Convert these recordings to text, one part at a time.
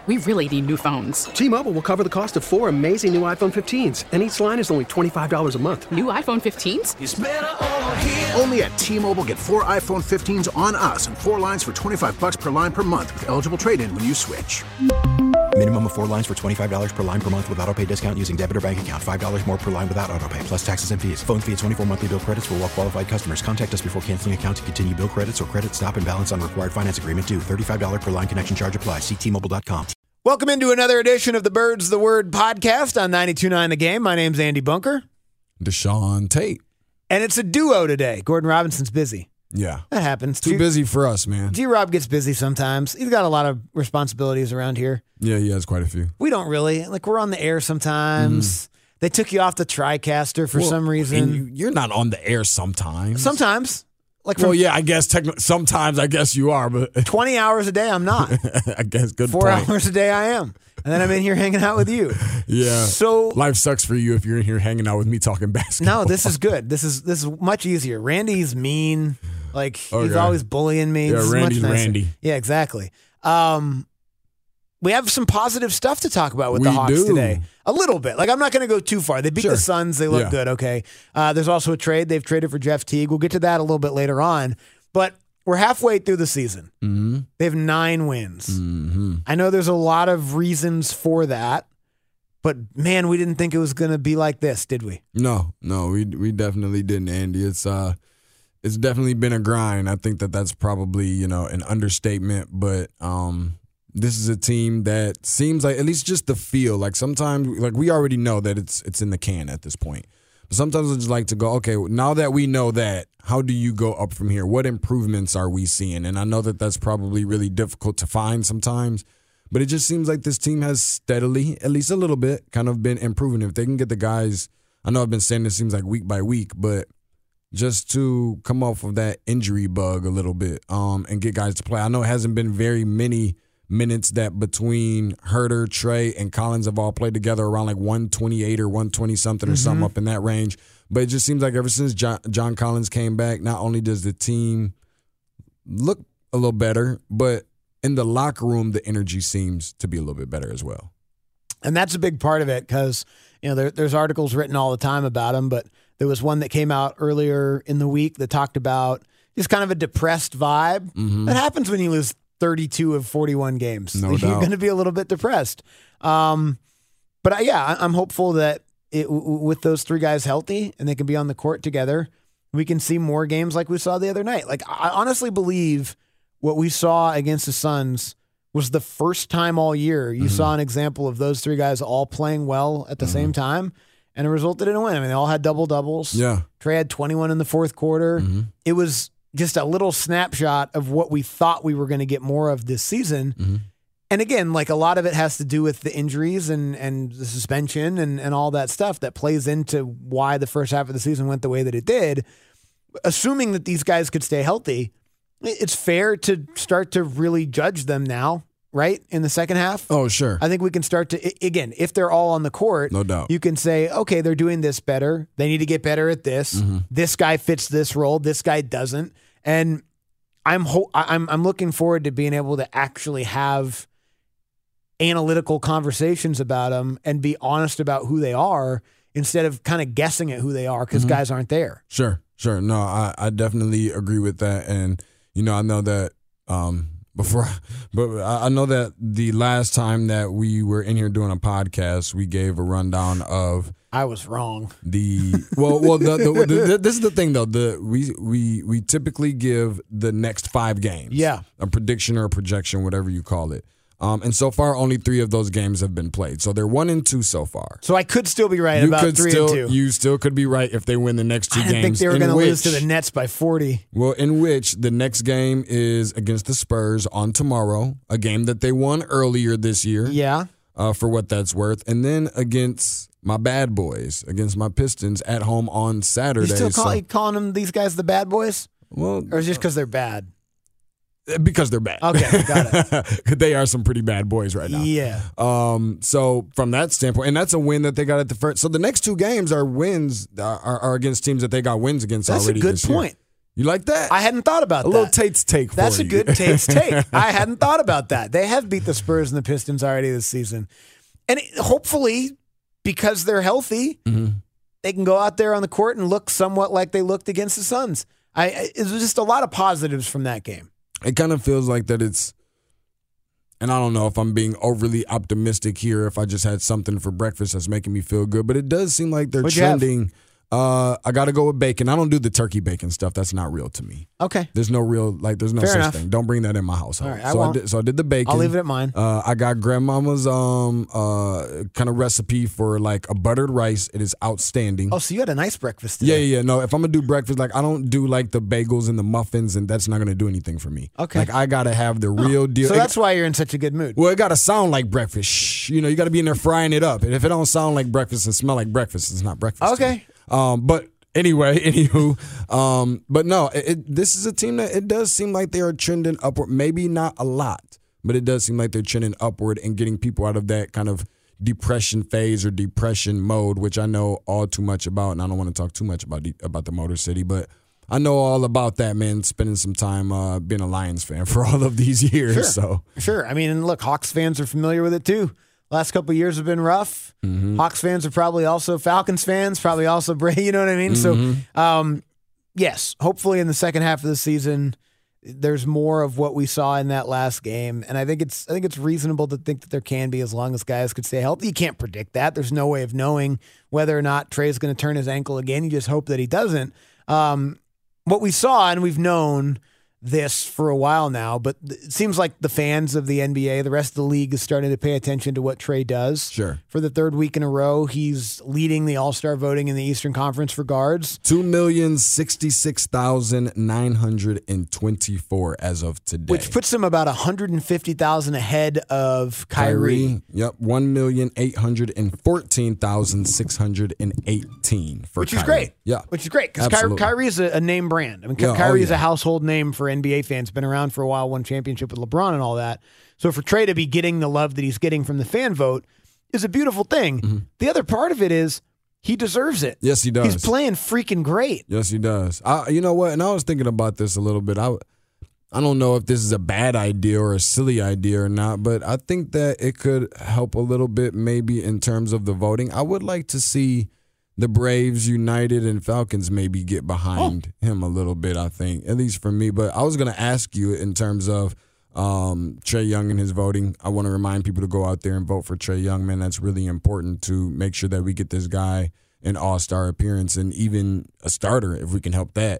We really need new phones. T-Mobile will cover the cost of 4 amazing new iPhone 15s, and each line is only $25 a month. New iPhone 15s? It's better over here. Only at T-Mobile, get 4 iPhone 15s on us and 4 lines for $25 per line per month with eligible trade-in when you switch. Minimum of 4 lines for $25 per line per month with autopay discount using debit or bank account. $5 more per line without autopay, plus taxes and fees. Phone fee at 24 monthly bill credits for well-qualified customers. Contact us before canceling account to continue bill credits or credit stop and balance on required finance agreement due. $35 per line connection charge applies. See T-Mobile.com. Welcome into another edition of the Birds the Word podcast on 92.9 The Game. My name's Andy Bunker. Deshaun Tate. And it's a duo today. Gordon Robinson's busy. Yeah. That happens. Too busy for us, man. G-Rob gets busy sometimes. He's got a lot of responsibilities around here. Yeah, he has quite a few. We don't really. Like, we're on the air sometimes. They took you off the TriCaster for some reason. And you're not on the air sometimes. Sometimes. Like, well, yeah, I guess sometimes I guess you are, but 20 hours a day, I'm not. I guess good 4 point. hours a day, I am. And then I'm in here hanging out with you. Yeah. So life sucks for you if you're in here hanging out with me talking basketball. No, this is good. This is much easier. Randy's mean. Like, he's always bullying me. Yeah, Randy's Randy. Yeah, exactly. We have some positive stuff to talk about with the Hawks today. A little bit. Like, I'm not going to go too far. They beat the Suns. They look good, okay. There's also a trade. They've traded for Jeff Teague. We'll get to that a little bit later on. But we're halfway through the season. Mm-hmm. They have 9 wins. Mm-hmm. I know there's a lot of reasons for that. But, man, we didn't think it was going to be like this, did we? No, we definitely didn't, Andy. It's definitely been a grind. I think that's probably, an understatement. But this is a team that seems like, at least just the feel, like sometimes, like we already know that it's in the can at this point. But sometimes I just like to go, okay, now that we know that, how do you go up from here? What improvements are we seeing? And I know that that's probably really difficult to find sometimes. But it just seems like this team has steadily, at least a little bit, kind of been improving. If they can get the guys, I know I've been saying this seems like week by week, but just to come off of that injury bug a little bit and get guys to play. I know it hasn't been very many minutes that between Herter, Trey, and Collins have all played together around like 128 or 120-something or something up in that range. But it just seems like ever since John Collins came back, not only does the team look a little better, but in the locker room, the energy seems to be a little bit better as well. And that's a big part of it because, there's articles written all the time about him, but there was one that came out earlier in the week that talked about just kind of a depressed vibe. That happens when you lose 32 of 41 games. No You're doubt. going to be a little bit depressed. I'm hopeful that with those 3 guys healthy and they can be on the court together, we can see more games like we saw the other night. Like, I honestly believe what we saw against the Suns was the first time all year you saw an example of those 3 guys all playing well at the same time, and it resulted in a win. I mean, they all had double-doubles. Yeah. Trey had 21 in the fourth quarter. It was just a little snapshot of what we thought we were going to get more of this season. And again, like, a lot of it has to do with the injuries and the suspension and all that stuff that plays into why the first half of the season went the way that it did. Assuming that these guys could stay healthy, it's fair to start to really judge them now, right? In the second half. Oh, sure. I think we can start to, again, if they're all on the court, No doubt. you can say, okay, they're doing this better. They need to get better at this. This guy fits this role. This guy doesn't. And I'm looking forward to being able to actually have analytical conversations about them and be honest about who they are instead of kind of guessing at who they are because guys aren't there. Sure. No, I definitely agree with that. And, I know that I know that the last time that we were in here doing a podcast, we gave a rundown of. I was wrong. This is the thing though. We typically give the next 5 games. Yeah. A prediction or a projection, whatever you call it. And so far, only 3 of those games have been played. So they're 1-2 so far. So I could still be right about 3-2. You still could be right if they win the next 2 games. I didn't think they were going to lose to the Nets by 40. Well, in which the next game is against the Spurs on tomorrow, a game that they won earlier this year. Yeah. For what that's worth. And then against my bad boys, against my Pistons at home on Saturday. You still calling them these guys the bad boys? Well, or is it just because they're bad? Because they're bad. Okay, got it. They are some pretty bad boys right now. Yeah. So from that standpoint, and that's a win that they got at the first. So the next 2 games are wins are against teams that they got wins against that's already. That's a good this year. point. You like that? I hadn't thought about a that. little Tate's take for That's you. a good Tate's take. I hadn't thought about that. They have beat the Spurs and the Pistons already this season. And hopefully, because they're healthy, they can go out there on the court and look somewhat like they looked against the Suns. It was just a lot of positives from that game. It kind of feels like that it's, and I don't know if I'm being overly optimistic here, if I just had something for breakfast that's making me feel good, but it does seem like they're What'd you have? trending. I got to go with bacon. I don't do the turkey bacon stuff. That's not real to me. Okay. There's no real, there's no Fair such enough. thing. Don't bring that in my household. All right, I won't. So I did the bacon. I'll leave it at mine. I got grandmama's kind of recipe for like a buttered rice. It is outstanding. Oh, so you had a nice breakfast today. Yeah. No, if I'm gonna do breakfast, I don't do like the bagels and the muffins, and that's not gonna do anything for me. Okay. I gotta have the real deal. So that's why you're in such a good mood. Well, it gotta sound like breakfast. Shh, you gotta be in there frying it up. And if it don't sound like breakfast and smell like breakfast, it's not breakfast. Okay. But anyway, but no, this is a team that it does seem like they are trending upward. Maybe not a lot, but it does seem like they're trending upward and getting people out of that kind of depression phase or depression mode, which I know all too much about, and I don't want to talk too much about the Motor City, but I know all about that, man, spending some time being a Lions fan for all of these years. Sure. I mean, and look, Hawks fans are familiar with it too. Last couple of years have been rough. Hawks fans are probably also Falcons fans, probably also Bray, you know what I mean? So, yes, hopefully in the second half of the season, there's more of what we saw in that last game. And I think it's reasonable to think that there can be, as long as guys could stay healthy. You can't predict that. There's no way of knowing whether or not Trey's going to turn his ankle again. You just hope that he doesn't. What we saw, and we've known this for a while now, but it seems like the fans of the NBA, the rest of the league, is starting to pay attention to what Trey does. Sure. For the third week in a row, he's leading the All-Star voting in the Eastern Conference for guards. 2,066,924 as of today. Which puts him about 150,000 ahead of Kyrie. Yep, 1,814,618 for Which is Kyrie. great. Yeah. Which is great because Absolutely. Kyrie is a name brand. I mean, Yeah, Kyrie is yeah. a household name for NBA fans. Been around for a while, won championship with LeBron and all that. So for Trey to be getting the love that he's getting from the fan vote is a beautiful thing. The other part of it is he deserves it. Yes, he does. He's playing freaking great. Yes, he does. You know what? And I was thinking about this a little bit. I don't know if this is a bad idea or a silly idea or not, but I think that it could help a little bit maybe in terms of the voting. I would like to see the Braves, United, and Falcons maybe get behind him a little bit, I think, at least for me. But I was going to ask you in terms of Trae Young and his voting. I want to remind people to go out there and vote for Trae Young, man. That's really important to make sure that we get this guy an all-star appearance and even a starter if we can help that.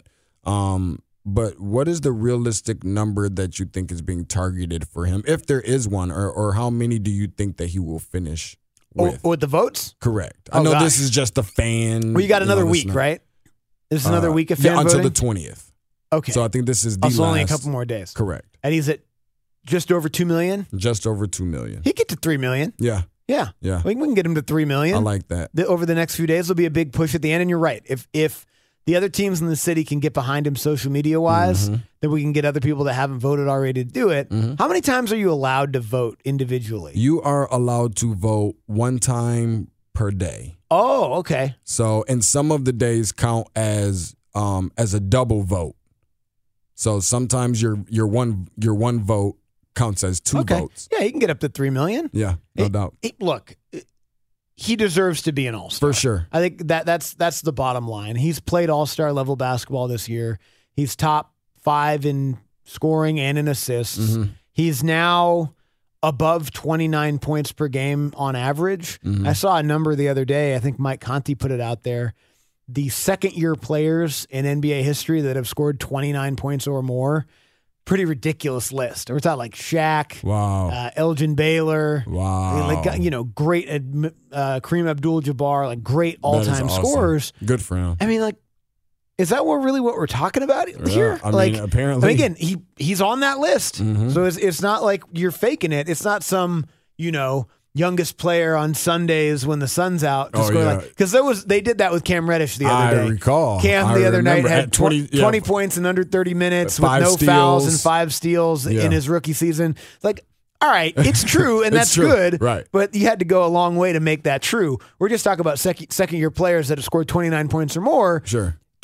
But what is the realistic number that you think is being targeted for him, if there is one, or how many do you think that he will finish with? With the votes? Correct. I know gosh. this is just a fan. Well, you got another this week, not- right? This is another week of fan until voting? the 20th. Okay. So I think this is the Also last. only a couple more days. Correct. And he's at just over 2 million? Just over 2 million. He'd get to 3 million. Yeah. Yeah. Yeah. We can get him to 3 million. I like that. Over the next few days, there'll be a big push at the end. And you're right. If the other teams in the city can get behind him social media wise, then we can get other people that haven't voted already to do it. How many times are you allowed to vote individually? You are allowed to vote one time per day. Oh, okay. So, and some of the days count as a double vote. So sometimes your one vote counts as two votes. Yeah, he can get up to 3 million. Yeah, no doubt. Look, he deserves to be an all-star. For sure. I think that's the bottom line. He's played all-star level basketball this year. He's top 5 in scoring and in assists. He's now above 29 points per game on average. I saw a number the other day. I think Mike Conti put it out there. The second-year players in NBA history that have scored 29 points or more, pretty ridiculous list. We're talking like Shaq, Wow. Elgin Baylor, Wow. like great Kareem Abdul-Jabbar, like great That is all-time awesome. scorers. Good for him. I mean, like, is that what we're talking about here? Yeah, I mean, apparently. again, he's on that list, so it's not like you're faking it. It's not some youngest player on Sundays when the sun's out. Oh, yeah. Because they did that with Cam Reddish the other day. I recall. Cam I the other night remember had at 20 20 points in under 30 minutes with 5 no fouls and steals. 5 steals Yeah. in his rookie season. Like, all right, it's true, and It's that's true. good. Right. But you had to go a long way to make that true. We're just talking about second-year players that have scored 29 points or more. Sure.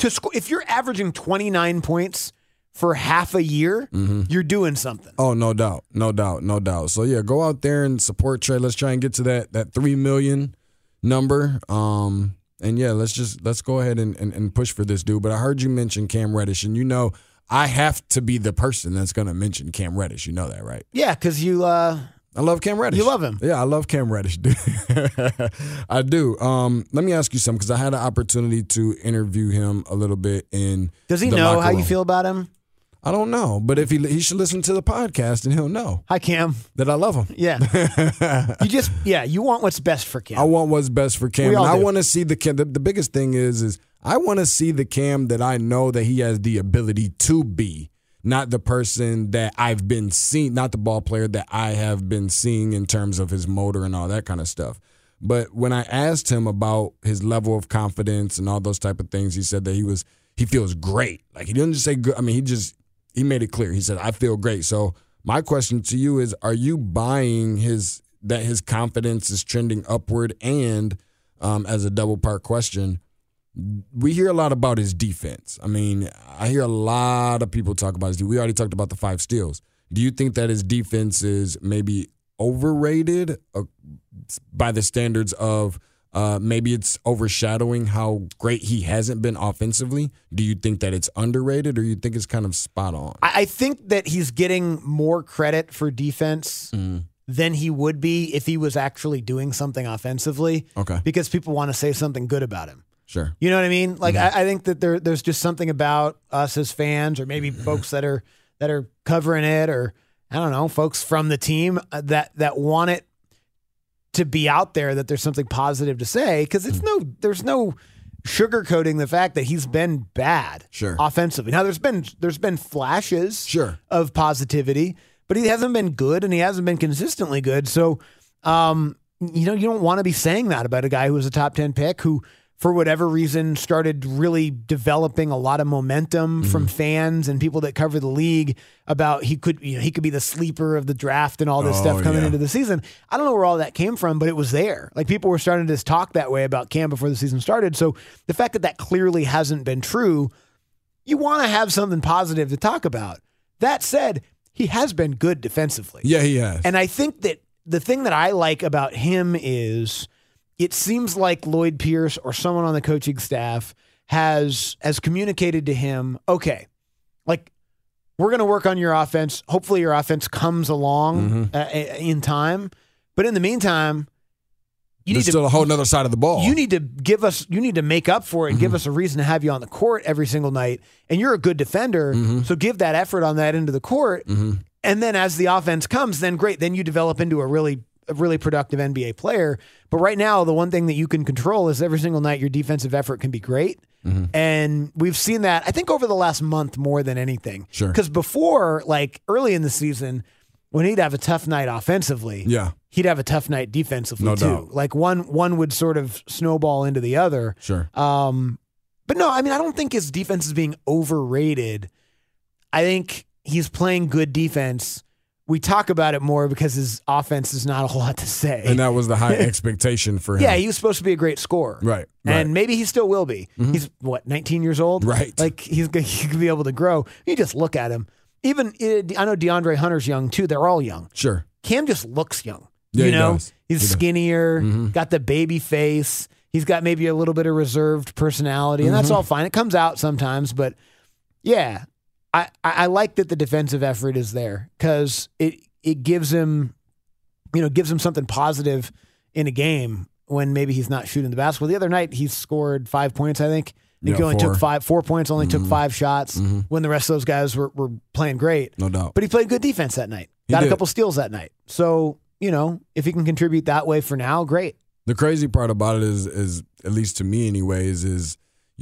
if you're averaging 29 points for half a year, you're doing something. Oh, no doubt. So, yeah, go out there and support Trey. Let's try and get to that 3 million number. And, yeah, let's go ahead and push for this dude. But I heard you mention Cam Reddish, and you know I have to be the person that's going to mention Cam Reddish. You know that, right? Yeah, because you I love Cam Reddish. You love him. Yeah, I love Cam Reddish, dude. I do. Let me ask you something, because I had an opportunity to interview him a little bit in Does he the know locker how you room. feel about him? I don't know, but if he should listen to the podcast and he'll know Hi, Cam. that I love him. Yeah. You want what's best for Cam. I want what's best for Cam. We all And I do. want to see the Cam. The biggest thing is I want to see the Cam that I know that he has the ability to be, not the person that I've been seeing, not the ball player that I have been seeing in terms of his motor and all that kind of stuff. But when I asked him about his level of confidence and all those type of things, he said that he feels great. Like, he didn't just say good. I mean, he made it clear. He said, I feel great. So my question to you is, are you buying that his confidence is trending upward? And as a double part question, we hear a lot about his defense. I mean, I hear a lot of people talk about his defense. We already talked about the 5 steals. Do you think that his defense is maybe overrated by the standards of maybe it's overshadowing how great he hasn't been offensively? Do you think that it's underrated, or you think it's kind of spot on? I think that he's getting more credit for defense than he would be if he was actually doing something offensively. Okay. Because people want to say something good about him. Sure. You know what I mean? Like, I think that there's just something about us as fans, or maybe folks that are covering it, or I don't know, folks from the team that want it to be out there, that there's something positive to say, because there's no sugarcoating the fact that he's been bad offensively. Now there's been flashes of positivity, but he hasn't been good, and he hasn't been consistently good. So you don't want to be saying that about a guy who was a top 10 pick who, for whatever reason, started really developing a lot of momentum from fans and people that cover the league about he could be the sleeper of the draft and all this stuff coming into the season. I don't know where all that came from, but it was there. Like, people were starting to talk that way about Cam before the season started. So the fact that clearly hasn't been true, you want to have something positive to talk about. That said, he has been good defensively. Yeah, he has. And I think that the thing that I like about him is, it seems like Lloyd Pierce or someone on the coaching staff has communicated to him, okay, like, we're going to work on your offense. Hopefully your offense comes along in time. But in the meantime, there's still a whole nother side of the ball. You need to make up for it and give us a reason to have you on the court every single night. And you're a good defender, so give that effort on that end of the court. And then as the offense comes, then great. Then you develop into a really productive NBA player. But right now, the one thing that you can control is every single night your defensive effort can be great. And we've seen that, I think, over the last month more than anything. Sure. Because before, like early in the season, when he'd have a tough night offensively, he'd have a tough night defensively no too. Doubt. Like one would sort of snowball into the other. Sure. But no, I mean, I don't think his defense is being overrated. I think he's playing good defense. We talk about it more because his offense is not a whole lot to say. And that was the high expectation for him. Yeah, he was supposed to be a great scorer. Right. And maybe he still will be. He's, 19 years old? Right. Like, he could be able to grow. You just look at him. Even, I know DeAndre Hunter's young, too. They're all young. Sure. Cam just looks young. Yeah, you know? he does. He's skinnier, got the baby face. He's got maybe a little bit of reserved personality, and that's all fine. It comes out sometimes, but yeah, I like that the defensive effort is there, because it gives him something positive in a game when maybe he's not shooting the basketball. The other night he scored 5 points, I think. I think he only took 4 points, only took 5 shots when the rest of those guys were playing great. No doubt. But he played good defense that night. Got a couple steals that night. So, if he can contribute that way for now, great. The crazy part about it is, at least to me anyways, is,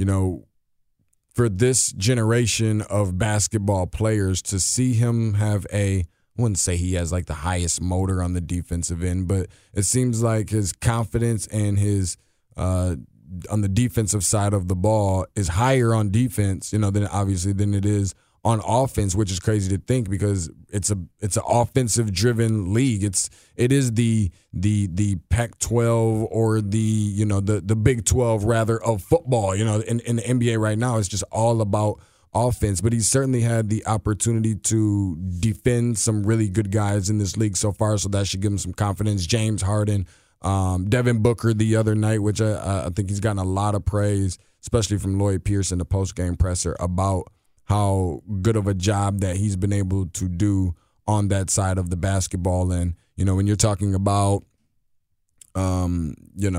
for this generation of basketball players to see him have I wouldn't say he has like the highest motor on the defensive end, but it seems like his confidence and his on the defensive side of the ball is higher on defense, than it is on offense, which is crazy to think because it's an offensive driven league. It is the Pac-12 or the Big 12 rather of football. In the NBA right now, it's just all about offense. But he's certainly had the opportunity to defend some really good guys in this league so far, so that should give him some confidence. James Harden, Devin Booker the other night, which I think he's gotten a lot of praise, especially from Lloyd Pierce in the post-game presser about how good of a job that he's been able to do on that side of the basketball. And, when you're talking about, him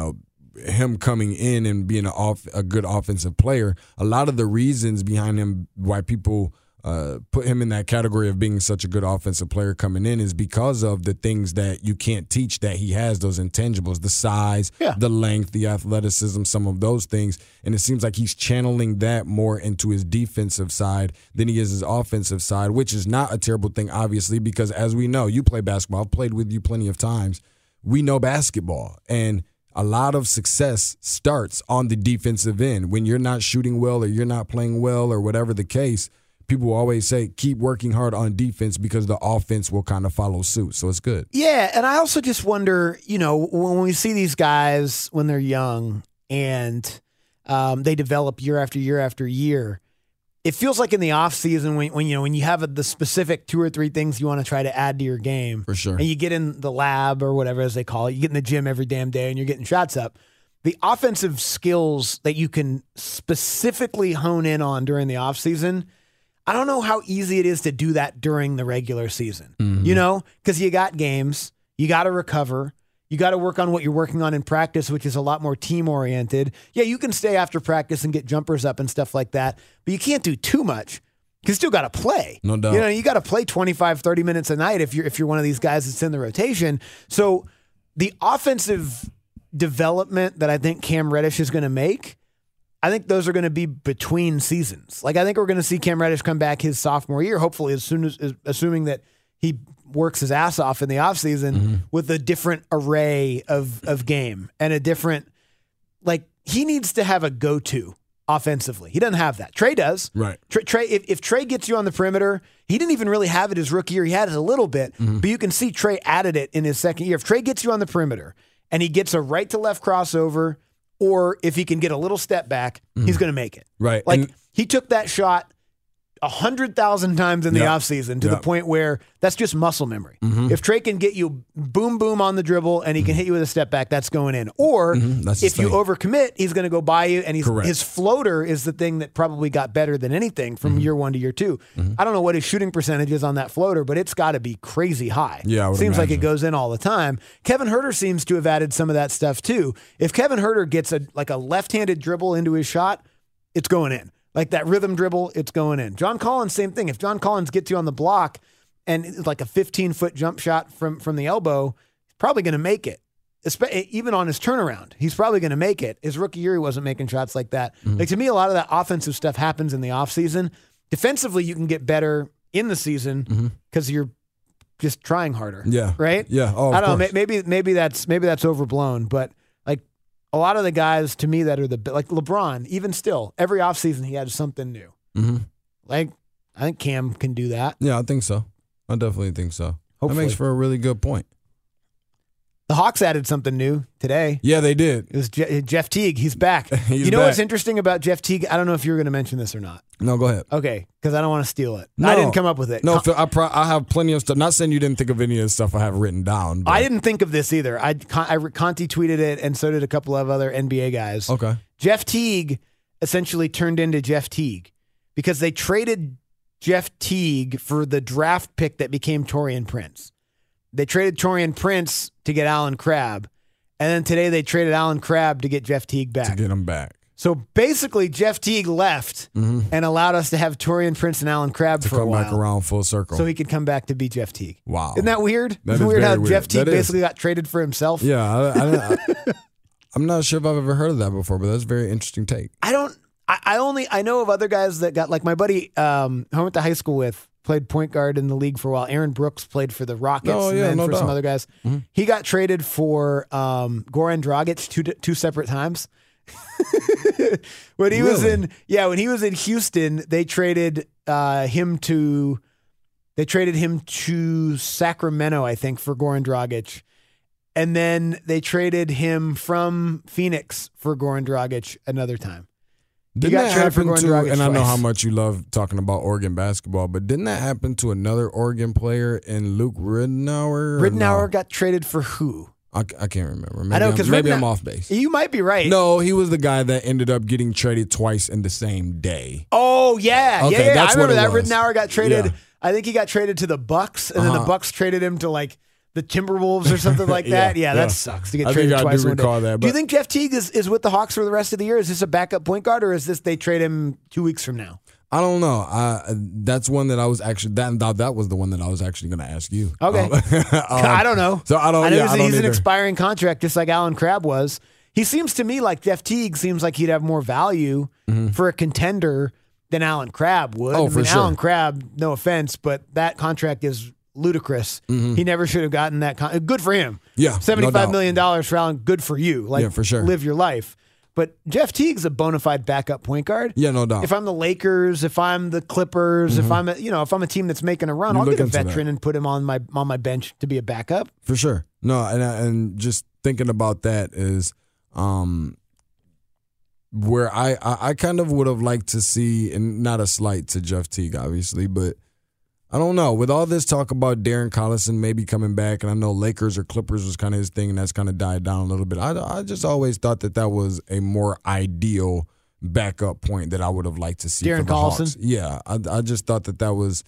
coming in and being a good offensive player, a lot of the reasons behind him, why people put him in that category of being such a good offensive player coming in, is because of the things that you can't teach that he has, those intangibles, the size, the length, the athleticism, some of those things. And it seems like he's channeling that more into his defensive side than he is his offensive side, which is not a terrible thing, obviously, because as we know, you play basketball. I've played with you plenty of times. We know basketball. And a lot of success starts on the defensive end. When you're not shooting well or you're not playing well or whatever the case, people always say, keep working hard on defense because the offense will kind of follow suit. So it's good. Yeah, and I also just wonder, when we see these guys when they're young and they develop year after year after year, it feels like in the off season when you have the specific 2 or 3 things you want to try to add to your game, for sure, and you get in the lab or whatever as they call it, you get in the gym every damn day and you're getting shots up. The offensive skills that you can specifically hone in on during the off season, I don't know how easy it is to do that during the regular season. Because you got games, you got to recover. You got to work on what you're working on in practice, which is a lot more team-oriented. Yeah, you can stay after practice and get jumpers up and stuff like that, but you can't do too much because you still got to play. No doubt. You got to play 25, 30 minutes a night if you're one of these guys that's in the rotation. So the offensive development that I think Cam Reddish is going to make, I think those are going to be between seasons. Like I think we're going to see Cam Reddish come back his sophomore year, hopefully assuming that he works his ass off in the offseason with a different array of game and a different, he needs to have a go-to offensively. He doesn't have that. Trey does. Right. Trey, if Trey gets you on the perimeter, he didn't even really have it his rookie year. He had it a little bit, but you can see Trey added it in his second year. If Trey gets you on the perimeter and he gets a right to left crossover, or if he can get a little step back, he's going to make it. Right. He took that shot 100,000 times in the offseason to the point where that's just muscle memory. If Trey can get you boom, boom on the dribble and he can hit you with a step back, that's going in. Or if you overcommit, he's going to go by you, and his floater is the thing that probably got better than anything from year 1 to year 2. I don't know what his shooting percentage is on that floater, but it's got to be crazy high. Yeah, I would seems imagine. like it goes in all the time. Kevin Huerter seems to have added some of that stuff too. If Kevin Huerter gets a left-handed dribble into his shot, it's going in. Like that rhythm dribble, it's going in. John Collins, same thing. If John Collins gets you on the block and it's like a 15-foot jump shot from the elbow, he's probably going to make it. Even on his turnaround, he's probably going to make it. His rookie year, he wasn't making shots like that. To me, a lot of that offensive stuff happens in the offseason. Defensively, you can get better in the season because you're just trying harder. Yeah. Right? Yeah. Oh, I don't know. Maybe that's overblown, but a lot of the guys to me that are like LeBron, even still, every offseason he had something new. I think Cam can do that. Yeah, I think so. I definitely think so. Hopefully. That makes for a really good point. The Hawks added something new today. Yeah, they did. It was Jeff Teague. He's back. He's back. What's interesting about Jeff Teague? I don't know if you were going to mention this or not. No, go ahead. Okay, because I don't want to steal it. No. I didn't come up with it. No, Phil, I have plenty of stuff. Not saying you didn't think of any of the stuff I have written down. But. I didn't think of this either. Conti tweeted it, and so did a couple of other NBA guys. Okay. Jeff Teague essentially turned into Jeff Teague because they traded Jeff Teague for the draft pick that became Taurean Prince. They traded Taurean Prince to get Allen Crabbe, and then today they traded Allen Crabbe to get Jeff Teague back. To get him back. So basically, Jeff Teague left and allowed us to have Taurean Prince and Allen Crabbe for a while. To come back around full circle. So he could come back to be Jeff Teague. Wow. Isn't that weird? That Isn't is it weird how very Jeff Teague weird. basically got traded for himself? Yeah, I'm not sure if I've ever heard of that before, but that's a very interesting take. I know of other guys that got, like my buddy who I went to high school with, played point guard in the league for a while. Aaron Brooks played for the Rockets for some other guys. He got traded for Goran Dragic two separate times. When he was Really? when he was in Houston, they traded him to Sacramento, I think, for Goran Dragic. And then they traded him from Phoenix for Goran Dragic another time. Didn't got that traded for happen Goran to, Dragic and I know twice. how much you love talking about Oregon basketball, but didn't that happen to another Oregon player in Luke Ridnour? or Ridnour no? got traded for who? I can't remember. Maybe I know, because maybe I'm off base. You might be right. No, he was the guy that ended up getting traded twice in the same day. Oh, yeah. Okay, yeah. that's I remember what that. it was. Ridnour got traded. Yeah. I think he got traded to the Bucks, and then the Bucks traded him to like the Timberwolves or something like that. Yeah, that yeah. sucks to get I traded think I twice do in one day. recall that, Do you but- think Jeff Teague is with the Hawks for the rest of the year? Is this a backup point guard, or is this they trade him 2 weeks from now? I don't know. That's one that I was actually that was the one that I was actually going to ask you. Okay. I don't know. So I don't. I know yeah, I don't he's an either. expiring contract, just like Alan Crabb was. He seems to me like Jeff Teague seems like he'd have more value for a contender than Alan Crabb would. Oh, for sure. Alan Crabb, no offense, but that contract is ludicrous. He never should have gotten that. Good for him. Yeah, no $75 doubt. million for Alan. Good for you. Like, Yeah, for sure. Live your life. But Jeff Teague's a bona fide backup point guard. Yeah, no doubt. If I'm the Lakers, if I'm the Clippers, if I'm a team that's making a run, You I'll look get a into that. veteran and put him on my bench to be a backup. For sure. No, and just thinking about that is where I kind of would have liked to see, and not a slight to Jeff Teague, obviously, but I don't know. With all this talk about Darren Collison maybe coming back, and I know Lakers or Clippers was kind of his thing, and that's kind of died down a little bit. I just always thought that was a more ideal backup point that I would have liked to see Darren for the Collison? Hawks. Yeah, I just thought that was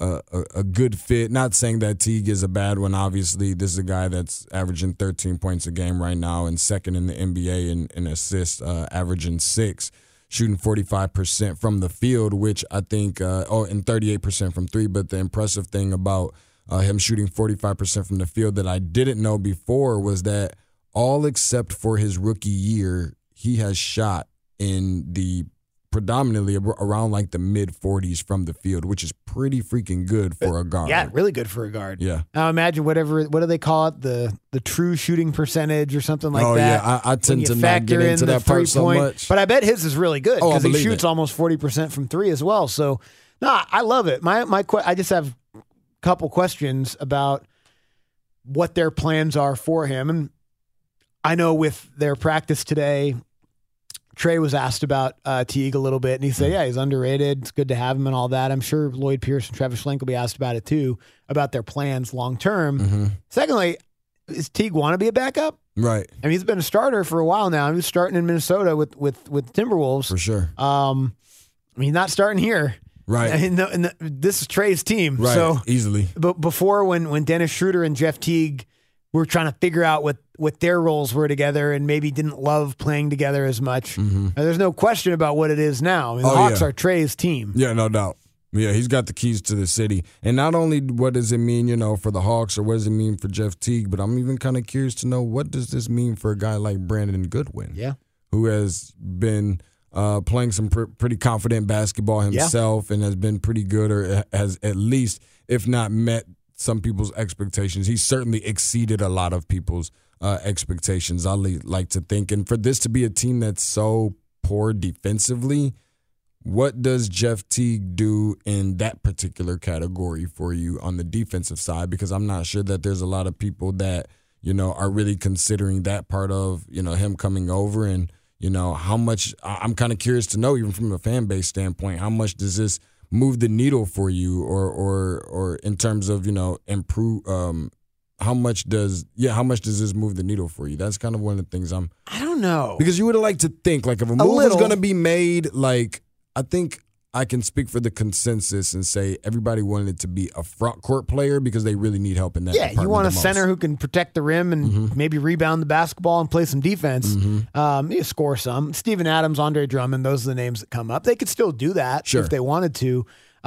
a good fit. Not saying that Teague is a bad one. Obviously, this is a guy that's averaging 13 points a game right now and second in the NBA in assists, averaging 6. Shooting 45% from the field, which I think, and 38% from three. But the impressive thing about him shooting 45% from the field that I didn't know before was that all except for his rookie year, he has shot in the predominantly around like the mid 40s from the field, which is pretty freaking good for a guard. Yeah, really good for a guard. Yeah. Now imagine what do they call it? The true shooting percentage or something like Oh, that. yeah. I When tend you to not factor get in into the that part so 3-point. much. But I bet his is really good Oh, I because he believe shoots it. almost 40% from three as well. So, no, I love it. I just have a couple questions about what their plans are for him. And I know with their practice today, Trey was asked about Teague a little bit, and he said, yeah, he's underrated. It's good to have him and all that. I'm sure Lloyd Pierce and Travis Schlenk will be asked about it too, about their plans long term. Secondly, does Teague want to be a backup? Right. I mean, he's been a starter for a while now. He was starting in Minnesota with Timberwolves. For sure. I mean, he's not starting here. Right. And this is Trey's team. Right. So, Easily. but before when Dennis Schroeder and Jeff Teague were trying to figure out what their roles were together and maybe didn't love playing together as much, there's no question about what it is now. I mean, the Hawks are Trey's team. Yeah, no doubt. Yeah, he's got the keys to the city. And not only what does it mean, for the Hawks or what does it mean for Jeff Teague, but I'm even kind of curious to know what does this mean for a guy like Brandon Goodwin, who has been playing some pretty confident basketball himself and has been pretty good or has at least, if not met some people's expectations. He's certainly exceeded a lot of people's expectations, I like to think. And for this to be a team that's so poor defensively, what does Jeff Teague do in that particular category for you on the defensive side? Because I'm not sure that there's a lot of people that, are really considering that part of, him coming over and, how much I'm kind of curious to know, even from a fan base standpoint, how much does this move the needle for you or in terms of, improve, how much does this move the needle for you? That's kind of one of the things I don't know. Because you would like to think like if a move is going to be made, like I think I can speak for the consensus and say everybody wanted it to be a front court player because they really need help in that department. You want a the most. center who can protect the rim and maybe rebound the basketball and play some defense. You score some. Steven Adams, Andre Drummond, those are the names that come up. They could still do that if they wanted to.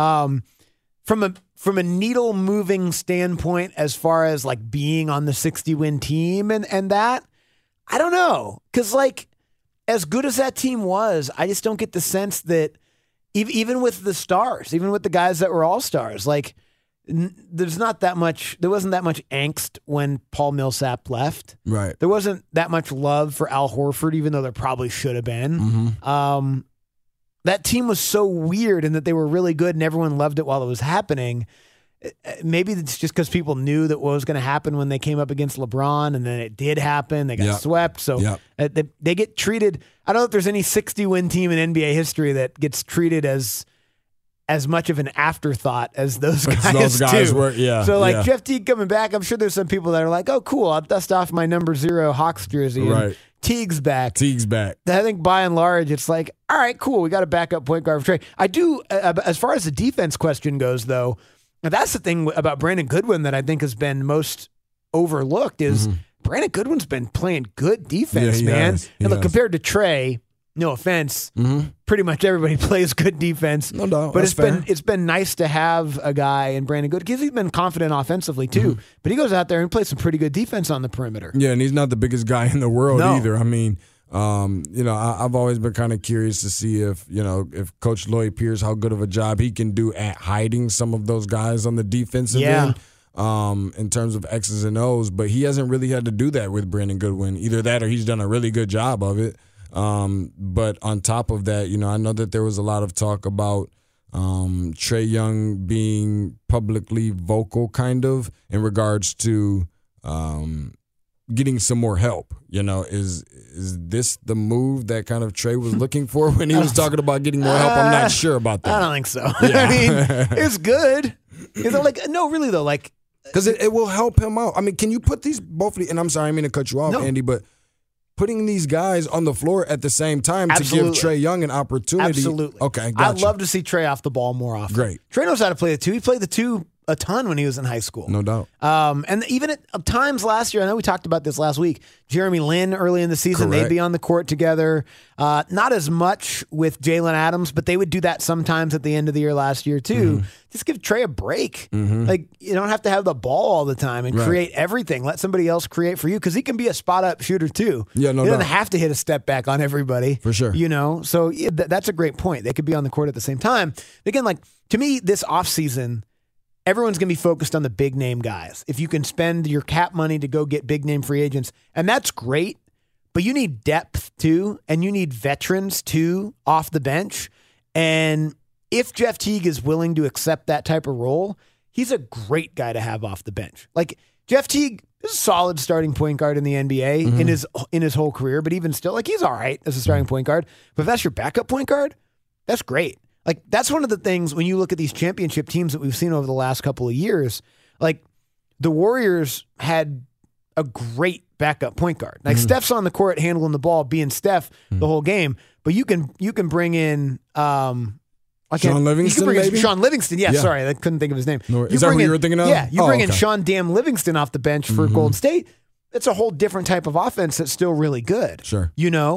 From a needle moving standpoint, as far as like being on the 60-win team and that, I don't know. Because like as good as that team was, I just don't get the sense that even with the stars, even with the guys that were all-stars, like there's not that much. There wasn't that much angst when Paul Millsap left. Right. There wasn't that much love for Al Horford, even though there probably should have been. That team was so weird in that they were really good and everyone loved it while it was happening. Maybe it's just because people knew that what was going to happen when they came up against LeBron, and then it did happen. They got swept. So they get treated. I don't know if there's any 60-win team in NBA history that gets treated as much of an afterthought as those guys do. Were, so Jeff Teague coming back, I'm sure there's some people that are like, oh, cool, I'll dust off my number 0 Hawks jersey. Right. And Teague's back. I think by and large, it's like, all right, cool, we got a backup point guard for Trae. I do, as far as the defense question goes, though, that's the thing about Brandon Goodwin that I think has been most overlooked is Brandon Goodwin's been playing good defense, man. And look, compared to Trae, no offense, pretty much everybody plays good defense. No doubt. But it's been nice to have a guy in Brandon Goodwin because he's been confident offensively too. But he goes out there and plays some pretty good defense on the perimeter. Yeah, and he's not the biggest guy in the world either. I mean, I've always been kind of curious to see if Coach Lloyd Pierce, how good of a job he can do at hiding some of those guys on the defensive end. In terms of X's and O's, but he hasn't really had to do that with Brandon Goodwin. Either that or he's done a really good job of it. But on top of that, I know that there was a lot of talk about Trae Young being publicly vocal kind of in regards to getting some more help. Is this the move that kind of Trae was looking for when he was talking about getting more help? I'm not sure about that. I don't think so. Yeah. I mean, it's good. No, really though, because it will help him out. I mean, can you put these both? And I'm sorry, I mean to cut you off, Andy, but putting these guys on the floor at the same time to give Trae Young an opportunity. Absolutely. Okay, gotcha. I'd love to see Trae off the ball more often. Great. Trae knows how to play the 2. He played the 2 a ton when he was in high school. No doubt. And even at times last year, I know we talked about this last week, Jeremy Lin early in the season, they'd be on the court together. Not as much with Jalen Adams, but they would do that sometimes at the end of the year last year too. Just give Trae a break. Like, you don't have to have the ball all the time and create everything. Let somebody else create for you because he can be a spot-up shooter too. Yeah, no doubt. He doesn't have to hit a step back on everybody. For sure. So that's a great point. They could be on the court at the same time. Again, to me, this offseason, everyone's going to be focused on the big name guys. If you can spend your cap money to go get big name free agents, and that's great, but you need depth too, and you need veterans too off the bench. And if Jeff Teague is willing to accept that type of role, he's a great guy to have off the bench. Jeff Teague is a solid starting point guard in the NBA in his whole career, but even still, he's all right as a starting point guard. But if that's your backup point guard, that's great. That's one of the things when you look at these championship teams that we've seen over the last couple of years, the Warriors had a great backup point guard. Steph's on the court handling the ball, being Steph the whole game, but you can bring in Sean Livingston, Sean Livingston. Yeah, sorry, I couldn't think of his name. No, is that who you were thinking of? Yeah, you bring in Sean Damn Livingston off the bench for Golden State. It's a whole different type of offense that's still really good. Sure.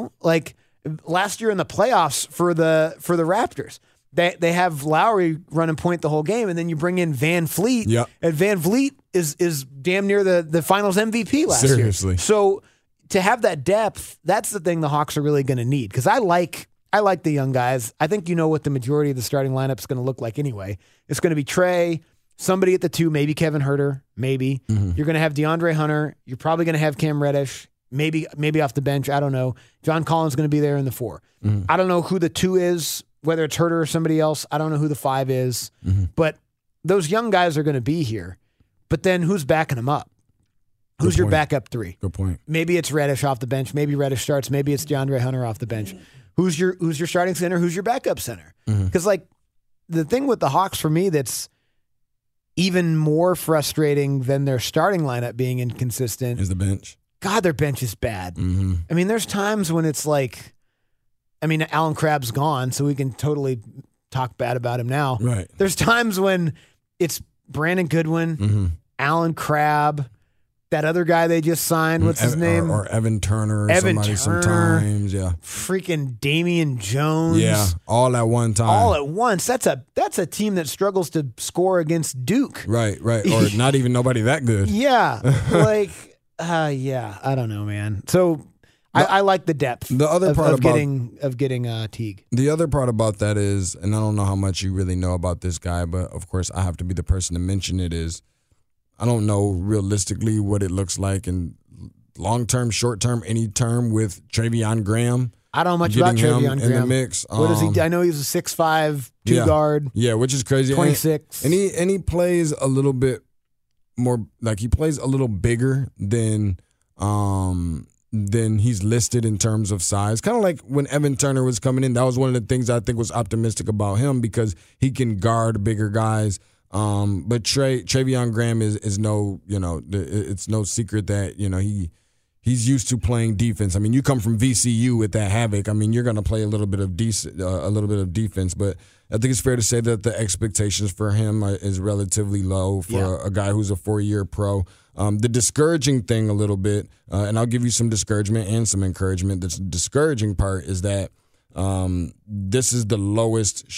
Last year in the playoffs for the Raptors, they have Lowry running point the whole game, and then you bring in Van Fleet. Yep. And Van Fleet is damn near the Finals MVP last year. Seriously. So to have that depth, that's the thing the Hawks are really going to need. Because I like the young guys. I think you know what the majority of the starting lineup is going to look like anyway. It's going to be Trae, somebody at the 2, maybe Kevin Huerter, maybe. You're going to have DeAndre Hunter. You're probably going to have Cam Reddish, maybe off the bench. I don't know. John Collins is going to be there in the 4. I don't know who the 2 is, whether it's Huerter or somebody else. I don't know who the 5 is. But those young guys are going to be here. But then who's backing them up? Who's your backup 3? Good point. Maybe it's Reddish off the bench. Maybe Reddish starts. Maybe it's DeAndre Hunter off the bench. Who's your starting center? Who's your backup center? Because the thing with the Hawks for me that's even more frustrating than their starting lineup being inconsistent is the bench. God, their bench is bad. I mean, there's times when it's Alan Crabb's gone, so we can totally talk bad about him now. Right. There's times when it's Brandon Goodwin, Alan Crabb, that other guy they just signed, what's his name? Or Evan Turner sometimes, yeah. Freaking Damian Jones. Yeah, all at one time. All at once. That's a team that struggles to score against Duke. Right. Or not even nobody that good. Yeah. I don't know, man. So I like the depth. The other part of about getting Teague. The other part about that is, and I don't know how much you really know about this guy, but of course I have to be the person to mention it, is I don't know realistically what it looks like in long-term, short-term, any term with Treveon Graham. I don't know much about Treveon Graham. In the mix. What is he? I know he's a 6'5", two-guard. Yeah, which is crazy. 26. And he plays a little bit more, like he plays a little bigger than he's listed in terms of size. Kind of like when Evan Turner was coming in. That was one of the things I think was optimistic about him because he can guard bigger guys. But Treveon Graham is no, it's no secret that, he's used to playing defense. I mean, you come from VCU with that havoc. I mean, you're going to play a little bit of defense, but I think it's fair to say that the expectations for him is relatively low for a guy who's a 4-year pro. The discouraging thing a little bit, and I'll give you some discouragement and some encouragement. The discouraging part is that this is the lowest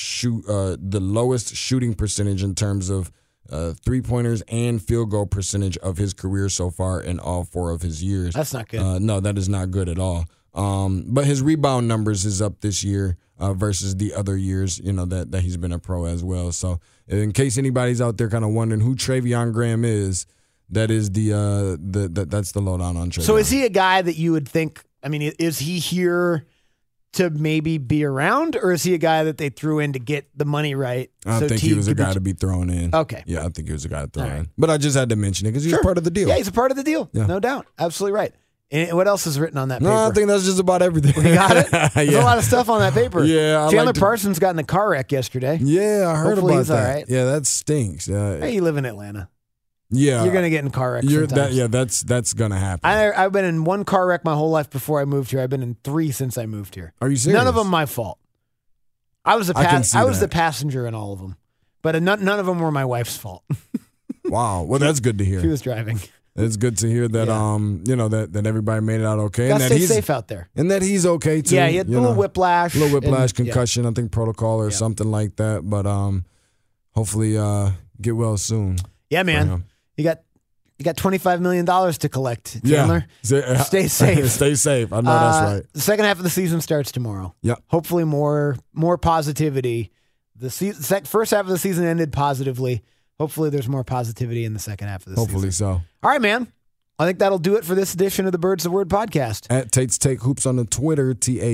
shooting percentage in terms of 3-pointers and field goal percentage of his career so far in all 4 of his years. That's not good. No, that is not good at all. But his rebound numbers is up this year versus the other years, that he's been a pro as well. So in case anybody's out there kind of wondering who Treveon Graham is, that is that's the lowdown on Treveon. So is he a guy that you would think? I mean, is he here to maybe be around, or is he a guy that they threw in to get the money right? I think he was a guy to be thrown in. Okay. Yeah, I think he was a guy to throw in. But I just had to mention it because he's part of the deal. Yeah, he's a part of the deal. Yeah. No doubt. Absolutely right. And what else is written on that paper? No, I think that's just about everything. We got it? There's a lot of stuff on that paper. Yeah. Chandler Parsons got in a car wreck yesterday. Yeah, I heard Hopefully about he's that. All right. Yeah, that stinks. Hey, you live in Atlanta. Yeah. You're going to get in car wrecks sometimes. That's going to happen. I've been in 1 car wreck my whole life before I moved here. I've been in 3 since I moved here. Are you serious? None of them my fault. I was the passenger in all of them. But none of them were my wife's fault. Wow. Well, that's good to hear. She was driving. It's good to hear that that everybody made it out okay. Gotta stay safe out there. And that he's okay too. Yeah, he had a little whiplash. Concussion, I think protocol or something like that. But hopefully get well soon. Yeah, man. You got $25 million to collect, Chandler. Yeah. Stay safe. Stay safe. I know that's right. The second half of the season starts tomorrow. Yeah. Hopefully more positivity. The first half of the season ended positively. Hopefully there's more positivity in the second half of the season. Hopefully so. All right, man. I think that'll do it for this edition of the Birds of Word podcast. At Tate's Take Hoops on the Twitter,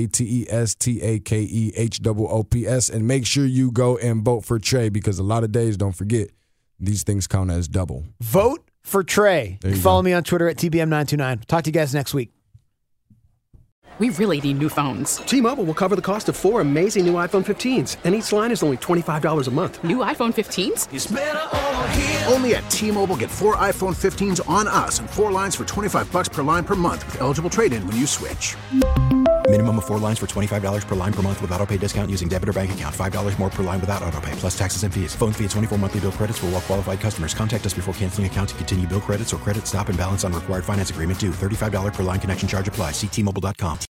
TATESTAKEHOOPS. And make sure you go and vote for Trey because a lot of days, don't forget, these things count as double. Vote for Trey. Follow me on Twitter at TBM929. Talk to you guys next week. We really need new phones. T-Mobile will cover the cost of 4 amazing new iPhone 15s, and each line is only $25 a month. New iPhone 15s? It's better over here. Only at T-Mobile, get 4 iPhone 15s on us and 4 lines for $25 per line per month with eligible trade-in when you switch. Minimum of 4 lines for $25 per line per month with autopay discount using debit or bank account. $5 more per line without autopay, plus taxes and fees. Phone fee at 24 monthly bill credits for well-qualified customers. Contact us before canceling account to continue bill credits or credit stop and balance on required finance agreement due. $35 per line connection charge applies. See T-Mobile.com.